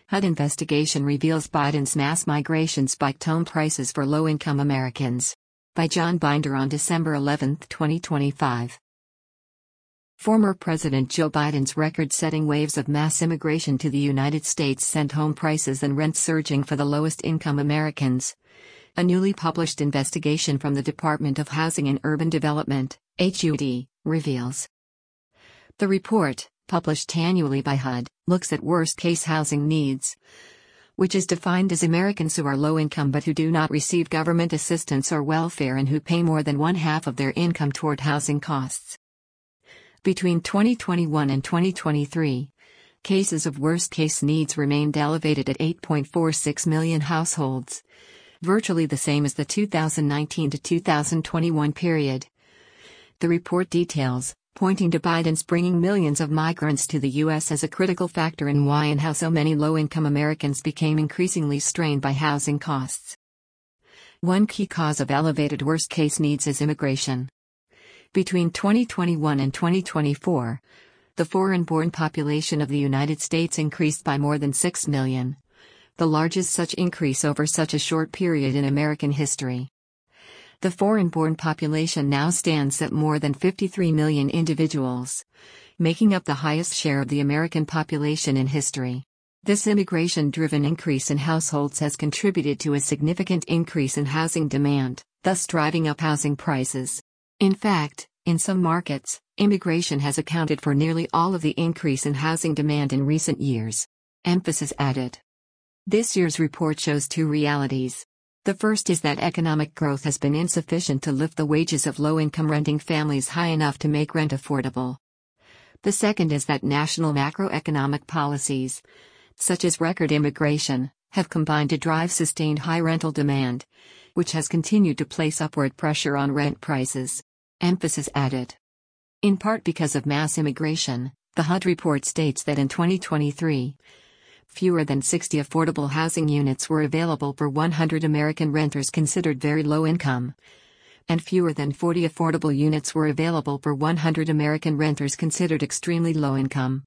HUD investigation reveals Biden's mass migration spiked home prices for low-income Americans. By John Binder on December 11, 2025. Former President Joe Biden's record-setting waves of mass immigration to the United States sent home prices and rents surging for the lowest-income Americans. A newly published investigation from the Department of Housing and Urban Development, HUD, reveals. The report, published annually by HUD, looks at worst-case housing needs, which is defined as Americans who are low-income but who do not receive government assistance or welfare and who pay more than one-half of their income toward housing costs. Between 2021 and 2023, cases of worst-case needs remained elevated at 8.46 million households, virtually the same as the 2019 to 2021 period. The report details, pointing to Biden's bringing millions of migrants to the U.S. as a critical factor in why and how so many low-income Americans became increasingly strained by housing costs. One key cause of elevated worst-case needs is immigration. Between 2021 and 2024, the foreign-born population of the United States increased by more than 6 million, the largest such increase over such a short period in American history. The foreign-born population now stands at more than 53 million individuals, making up the highest share of the American population in history. This immigration-driven increase in households has contributed to a significant increase in housing demand, thus driving up housing prices. In fact, in some markets, immigration has accounted for nearly all of the increase in housing demand in recent years. Emphasis added. This year's report shows two realities. The first is that economic growth has been insufficient to lift the wages of low-income renting families high enough to make rent affordable. The second is that national macroeconomic policies, such as record immigration, have combined to drive sustained high rental demand, which has continued to place upward pressure on rent prices. Emphasis added. In part because of mass immigration, the HUD report states that in 2023, fewer than 60 affordable housing units were available for 100 American renters considered very low income, and fewer than 40 affordable units were available for 100 American renters considered extremely low income.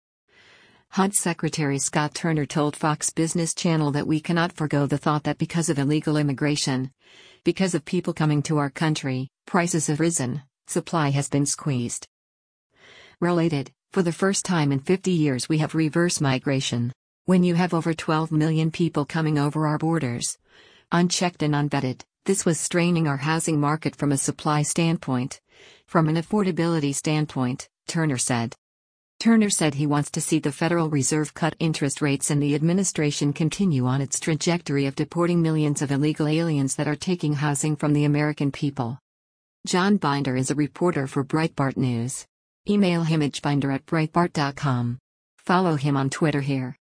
HUD Secretary Scott Turner told Fox Business Channel that we cannot forgo the thought that because of illegal immigration, because of people coming to our country, prices have risen, supply has been squeezed. Related, for the first time in 50 years we have reverse migration. When you have over 12 million people coming over our borders, unchecked and unvetted, this was straining our housing market from a supply standpoint. From an affordability standpoint, Turner said. Turner said he wants to see the Federal Reserve cut interest rates and the administration continue on its trajectory of deporting millions of illegal aliens that are taking housing from the American people. John Binder is a reporter for Breitbart News. Email him at binder@breitbart.com. Follow him on Twitter here.